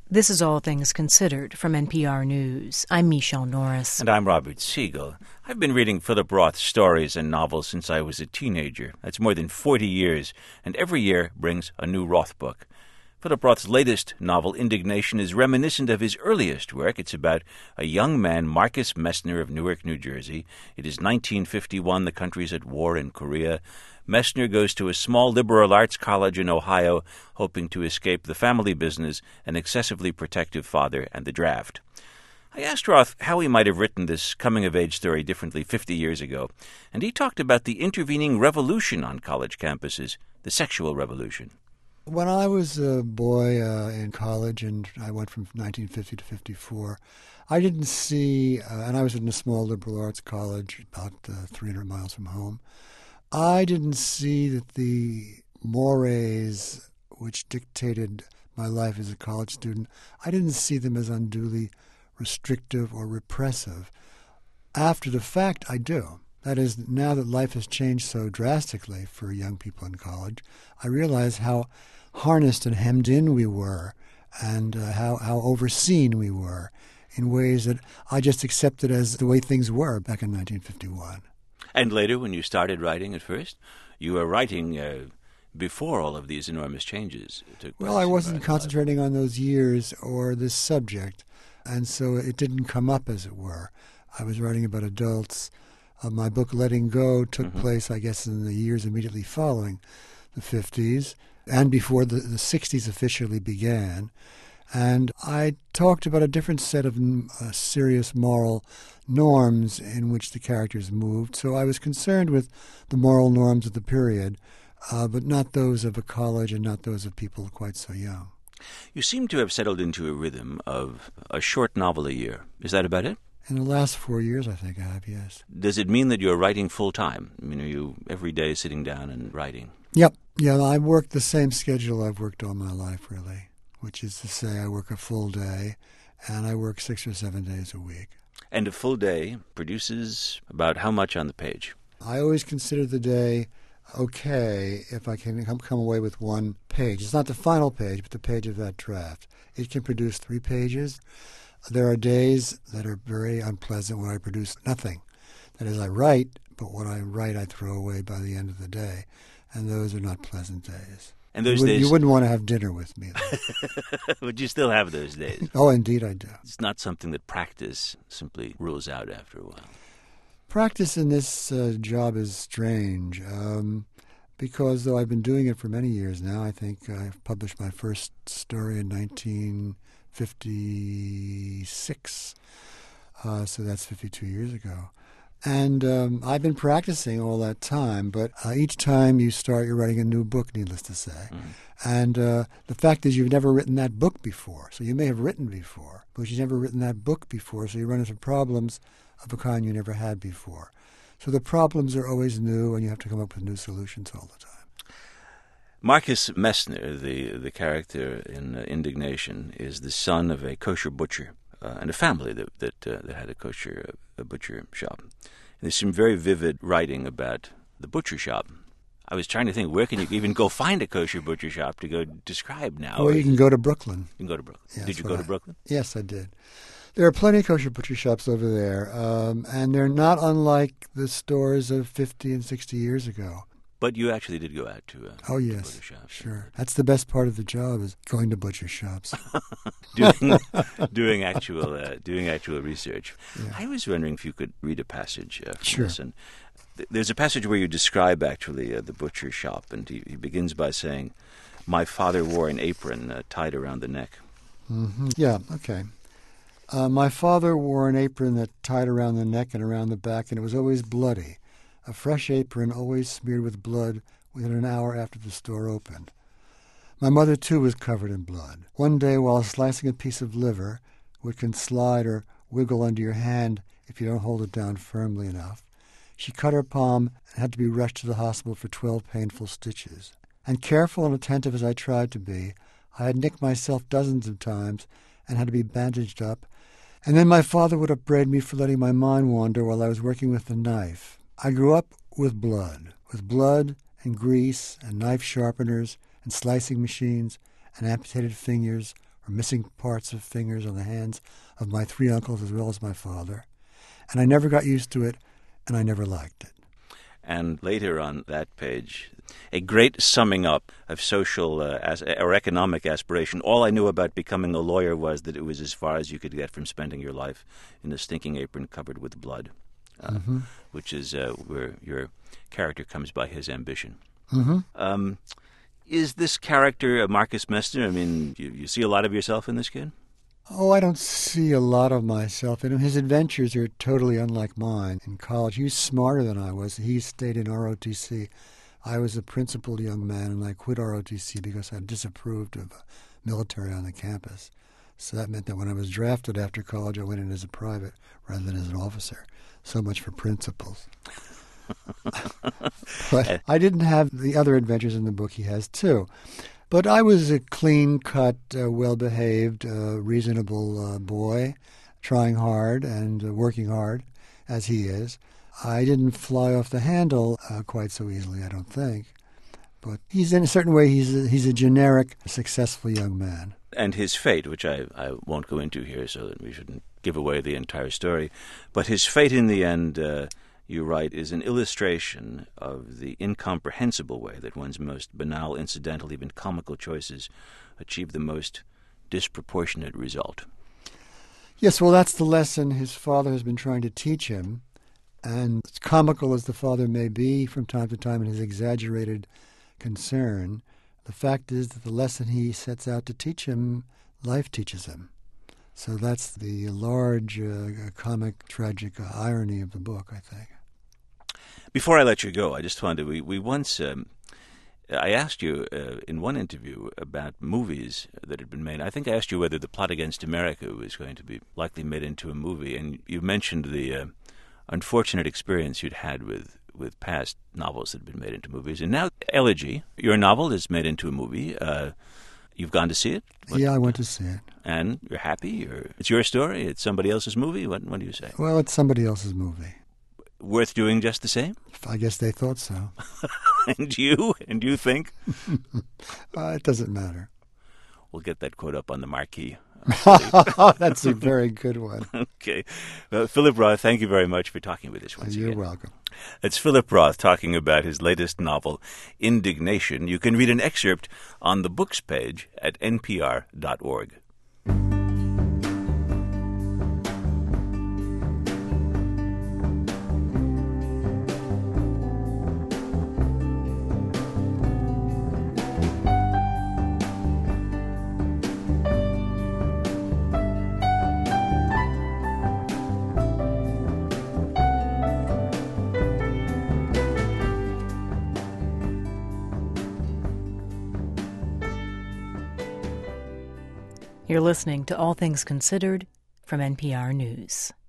This is All Things Considered from NPR News. I'm Michelle Norris. And I'm Robert Siegel. I've been reading Philip Roth's stories and novels since I was a teenager. That's more than 40 years, and every year brings a new Roth book. Philip Roth's latest novel, Indignation, is reminiscent of his earliest work. It's about a young man, Marcus Messner of Newark, New Jersey. It is 1951. The country's at war in Korea. Messner goes to a small liberal arts college in Ohio, hoping to escape the family business, an excessively protective father, and the draft. I asked Roth how he might have written this coming-of-age story differently 50 years ago, and he talked about the intervening revolution on college campuses, the sexual revolution. When I was a boy in college, and I went from 1950 to 54, I didn't see, and I was in a small liberal arts college about 300 miles from home, I didn't see that the mores which dictated my life as a college student, I didn't see them as unduly restrictive or repressive. After the fact, I do. That is, now that life has changed so drastically for young people in college, I realize how harnessed and hemmed in we were and how overseen we were in ways that I just accepted as the way things were back in 1951. And later, when you started writing at first, you were writing before all of these enormous changes took place. Well, I wasn't concentrating on those years or this subject, and so it didn't come up, as it were. I was writing about adults. My book, Letting Go, took place, I guess, in the years immediately following the 50s and before the 60s officially began. And I talked about a different set of serious moral norms in which the characters moved. So I was concerned with the moral norms of the period, but not those of a college and not those of people quite so young. You seem to have settled into a rhythm of a short novel a year. Is that about it? In the last 4 years, I think I have, yes. Does it mean that you're writing full-time? I mean, are you every day sitting down and writing? Yep. Yeah, I work the same schedule I've worked all my life, really, which is to say I work a full day and I work 6 or 7 days a week. And a full day produces about how much on the page? I always consider the day okay if I can come away with one page. It's not the final page, but the page of that draft. It can produce 3 pages. There are days that are very unpleasant when I produce nothing. That is, I write, but what I write I throw away by the end of the day. And those are not pleasant days. And those days... You wouldn't want to have dinner with me. Would you still have those days? Oh, indeed I do. It's not something that practice simply rules out after a while. Practice in this job is strange because though I've been doing it for many years now, I think I published my first story in 1956, so that's 52 years ago. And I've been practicing all that time, but each time you start, you're writing a new book, needless to say. And the fact is you've never written that book before. So you may have written before, but you've never written that book before, so you run into problems of a kind you never had before. So the problems are always new, and you have to come up with new solutions all the time. Marcus Messner, the character in Indignation, is the son of a kosher butcher and a family that had a kosher butcher shop. And there's some very vivid writing about the butcher shop. I was trying to think, where can you even go find a kosher butcher shop to go describe now? Well, you can go to Brooklyn. You can go to Brooklyn. Yeah, did you go to Brooklyn? Yes, I did. There are plenty of kosher butcher shops over there, and they're not unlike the stores of 50 and 60 years ago. But you actually did go out to yes, butcher shops. Sure. That's the best part of the job, is going to butcher shops. doing actual research. Yeah. I was wondering if you could read a passage from Sure. this. And there's a passage where you describe actually the butcher shop, and he begins by saying, "My father wore an apron tied around the neck." Mm-hmm. Yeah, okay. My father wore an apron that tied around the neck and around the back, and it was always bloody. A fresh apron, always smeared with blood, within an hour after the store opened. My mother, too, was covered in blood. One day, while slicing a piece of liver, which can slide or wiggle under your hand if you don't hold it down firmly enough, she cut her palm and had to be rushed to the hospital for 12 painful stitches. And careful and attentive as I tried to be, I had nicked myself dozens of times and had to be bandaged up. And then my father would upbraid me for letting my mind wander while I was working with the knife. I grew up with blood and grease and knife sharpeners and slicing machines and amputated fingers or missing parts of fingers on the hands of my 3 uncles as well as my father. And I never got used to it, and I never liked it. And later on that page, a great summing up of social or economic aspiration. All I knew about becoming a lawyer was that it was as far as you could get from spending your life in a stinking apron covered with blood, which is where your character comes by his ambition. Is this character Marcus Messner? I mean, you see a lot of yourself in this kid? Oh, I don't see a lot of myself in him. His adventures are totally unlike mine. In college, he was smarter than I was. He stayed in ROTC. I was a principled young man, and I quit ROTC because I disapproved of military on the campus. So that meant that when I was drafted after college, I went in as a private rather than as an officer. So much for principles. But I didn't have the other adventures in the book he has, too. But I was a clean-cut, well-behaved, reasonable boy, trying hard and working hard, as he is. I didn't fly off the handle quite so easily, I don't think. But he's, in a certain way, he's a generic, successful young man. And his fate, which I won't go into here so that we shouldn't give away the entire story, but his fate in the end, you write, is an illustration of the incomprehensible way that one's most banal, incidental, even comical choices achieve the most disproportionate result. Yes, well, that's the lesson his father has been trying to teach him. And as comical as the father may be from time to time in his exaggerated concern, the fact is that the lesson he sets out to teach him, life teaches him. So that's the large comic, tragic irony of the book, I think. Before I let you go, I just wanted we once I asked you in one interview about movies that had been made. I think I asked you whether The Plot Against America was going to be likely made into a movie, and you mentioned the unfortunate experience you'd had with past novels that had been made into movies. And now Elegy, your novel, is made into a movie. You've gone to see it? Yeah, I went to see it. And you're happy? It's your story? It's somebody else's movie? What do you say? Well, it's somebody else's movie. Worth doing just the same? I guess they thought so. And you? And you think? It doesn't matter. We'll get that quote up on the marquee. That's a very good one. Okay. Well, Philip Roth, thank you very much for talking with us once again. You're welcome. It's Philip Roth talking about his latest novel, Indignation. You can read an excerpt on the books page at npr.org. You're listening to All Things Considered from NPR News.